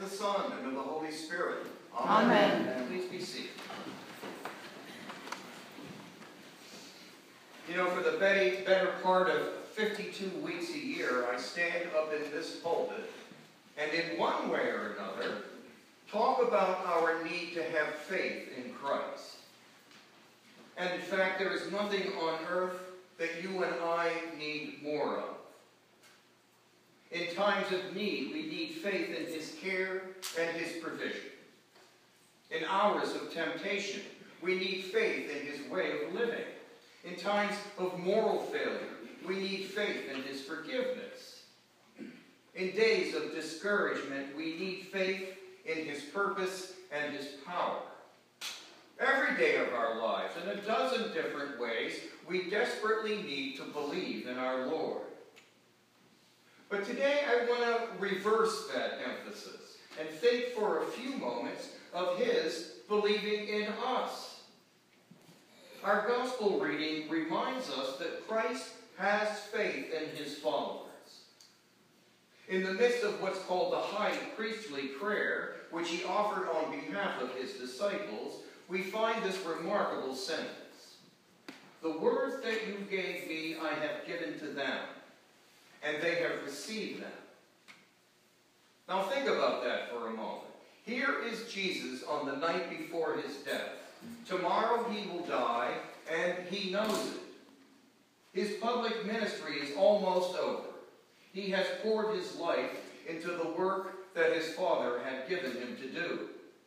the Son, and of the Holy Spirit. Amen. Amen. Please be seated. You know, for the better part of 52 weeks a year, I stand up in this pulpit and in one way or another talk about our need to have faith in Christ. And in fact, there is nothing on earth that you and I need more of. In times of need, we need faith in His care and His provision. In hours of temptation, we need faith in His way of living. In times of moral failure, we need faith in His forgiveness. In days of discouragement, we need faith in His purpose and His power. Every day of our lives, in a dozen different ways, we desperately need to believe in our Lord. But today I want to reverse that emphasis and think for a few moments of His believing in us. Our gospel reading reminds us that Christ has faith in His followers. In the midst of what's called the high priestly prayer, which He offered on behalf of His disciples, we find this remarkable sentence. The words that you gave me I have given to them, and they have received them. Now think about that for a moment. Here is Jesus on the night before His death. Tomorrow He will die, and He knows it. His public ministry is almost over. He has poured His life into the work that His Father had given Him to do.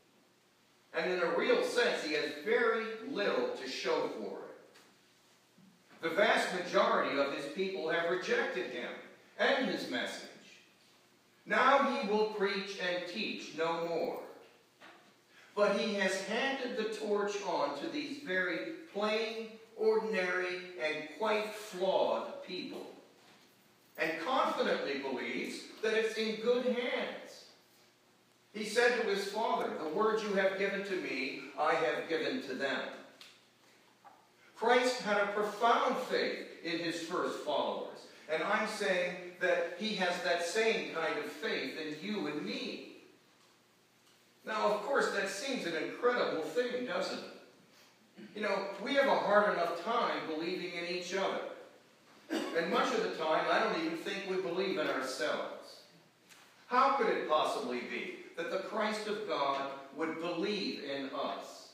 And in a real sense, He has very little to show for it. The vast majority of His people have rejected Him and His message. Now He will preach and teach no more. But He has handed the torch on to these very plain, ordinary, and quite flawed people, and confidently believes that it's in good hands. He said to His Father, the words you have given to me, I have given to them. Christ had a profound faith in His first followers, and I'm saying that He has that same kind of faith in you and me. Now, of course, that seems an incredible thing, doesn't it? You know, we have a hard enough time believing in each other. And much of the time, I don't even think we believe in ourselves. How could it possibly be that the Christ of God would believe in us?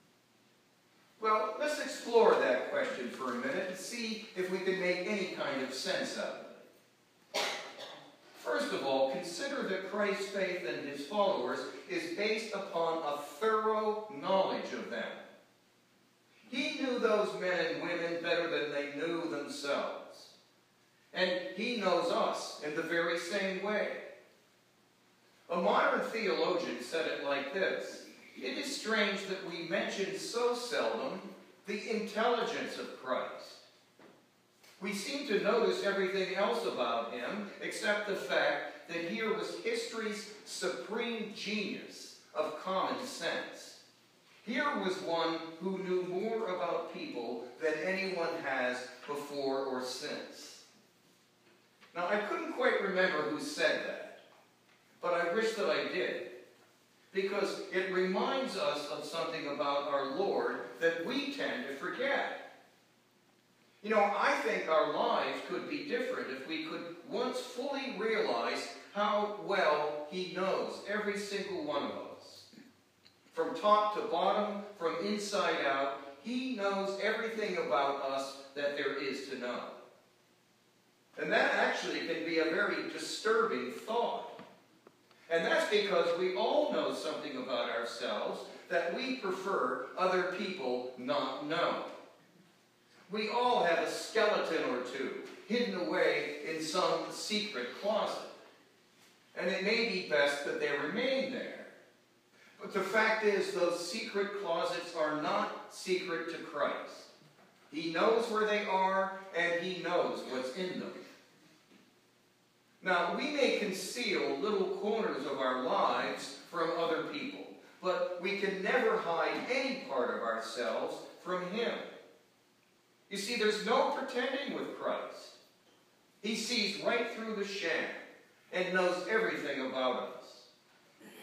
Well, let's explore that question for a minute and see if we can make any kind of sense out of it. First of all, consider that Christ's faith in His followers is based upon a thorough knowledge of them. He knew those men and women better than they knew themselves. And He knows us in the very same way. A modern theologian said it like this: it is strange that we mention so seldom the intelligence of Christ. We seem to notice everything else about Him except the fact that here was history's supreme genius of common sense. Here was one who knew more about people than anyone has before or since. Now, I couldn't quite remember who said that, but I wish that I did, because it reminds us of something about our Lord that we tend to forget. You know, I think our lives could be different if we could once fully realize how well He knows every single one of us. From top to bottom, from inside out, He knows everything about us that there is to know. And that actually can be a very disturbing thought. And that's because we all know something about ourselves that we prefer other people not know. We all have a skeleton or two hidden away in some secret closet. And it may be best that they remain there. But the fact is, those secret closets are not secret to Christ. He knows where they are, and He knows what's in them. Now, we may conceal little corners of our lives from other people, but we can never hide any part of ourselves from Him. You see, there's no pretending with Christ. He sees right through the sham and knows everything about us.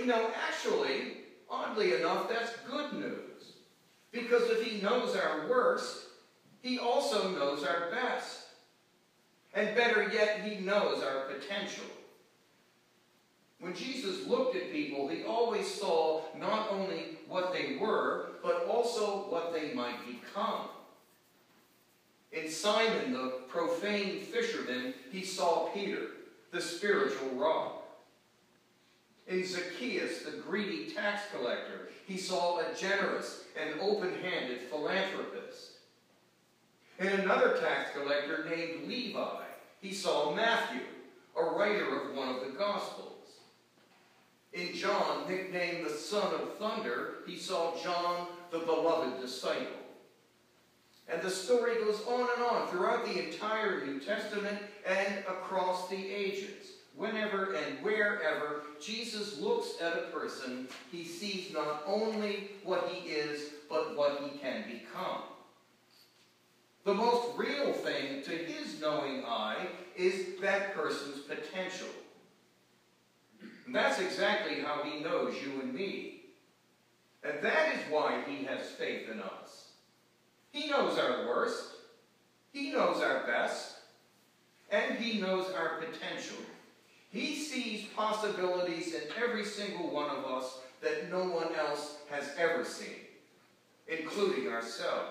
Actually, oddly enough, that's good news. Because if he knows our worst, he also knows our best. And better yet, he knows our potential. When Jesus looked at people, he always saw not only what they were, but also what they might become. In Simon, the profane fisherman, he saw Peter, the spiritual rock. In Zacchaeus, the greedy tax collector, he saw a generous and open-handed philanthropist. In another tax collector named Levi, he saw Matthew, a writer of one of the Gospels. In John, nicknamed the Son of Thunder, he saw John, the beloved disciple. And the story goes on and on throughout the entire New Testament and across the ages. Whenever and wherever Jesus looks at a person, he sees not only what he is, but what he can become. The most real thing to his knowing eye is that person's potential. And that's exactly how he knows you and me. And that is why he has faith in us. He knows our worst, he knows our best, and he knows our potential. He sees possibilities in every single one of us that no one else has ever seen, including ourselves.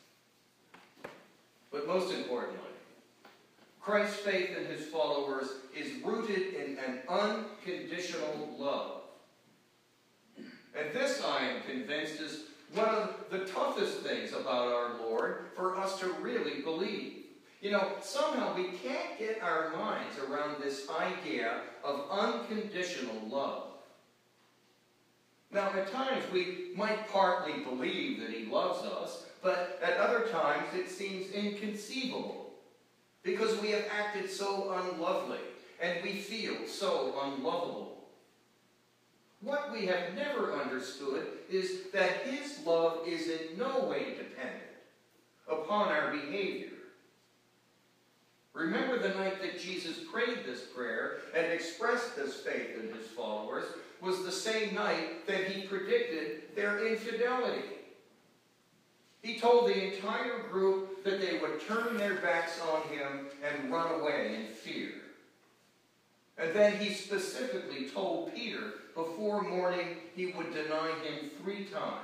But most importantly, Christ's faith in his followers is rooted in an unconditional love. And this, I am convinced, is one of the toughest things about our Lord for us to really believe. Somehow we can't get our minds around this idea of unconditional love. Now, at times we might partly believe that he loves us, but at other times it seems inconceivable because we have acted so unlovely and we feel so unlovable. What we have never understood is that his love is in no way dependent upon our behavior. Remember the night that Jesus prayed this prayer and expressed this faith in his followers was the same night that he predicted their infidelity. He told the entire group that they would turn their backs on him and run away in fear. And then he specifically told Peter before morning he would deny him 3 times.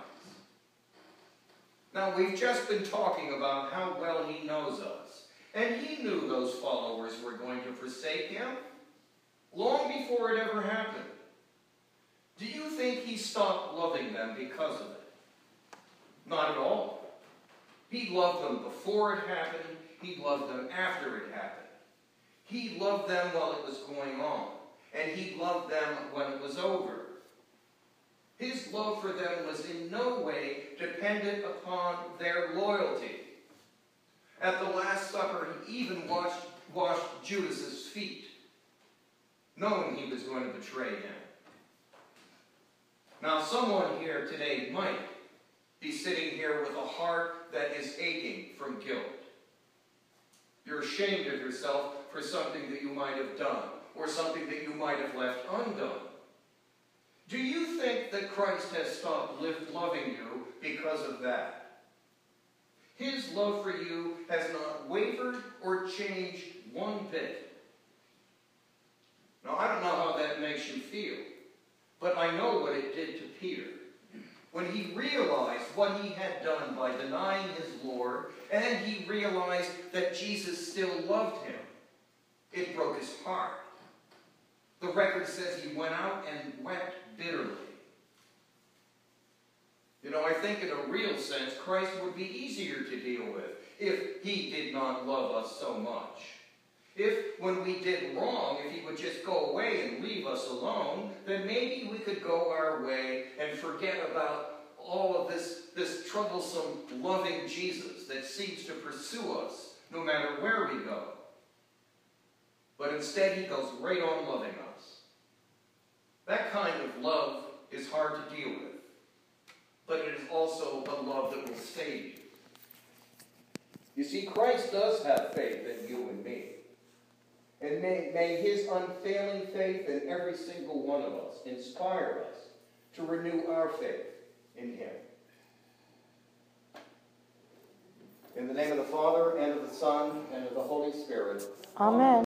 Now, we've just been talking about how well he knows us. And he knew those followers were going to forsake him long before it ever happened. Do you think he stopped loving them because of it? Not at all. He loved them before it happened. He loved them after it happened. He loved them while it was going on. And he loved them when it was over. His love for them was in no way dependent upon their loyalty. At the Last Supper, he even washed Judas's feet, knowing he was going to betray him. Now, someone here today might be sitting here with a heart that is aching from guilt. You're ashamed of yourself for something that you might have done, or something that you might have left undone. Do you think that Christ has stopped loving you because of that? His love for you has not wavered or changed one bit. Now, I don't know how that makes you feel, but I know what it did to Peter. When he realized what he had done by denying his Lord, and he realized that Jesus still loved him, it broke his heart. The record says he went out and wept bitterly. I think in a real sense, Christ would be easier to deal with if he did not love us so much. If, when we did wrong, if he would just go away and leave us alone, then maybe we could go our way and forget about all of this troublesome, loving Jesus that seems to pursue us no matter where we go. But instead, he goes right on loving us. That kind of love is hard to deal with. But it is also a love that will save you. You see, Christ does have faith in you and me. And may his unfailing faith in every single one of us inspire us to renew our faith in him. In the name of the Father, and of the Son, and of the Holy Spirit. Amen.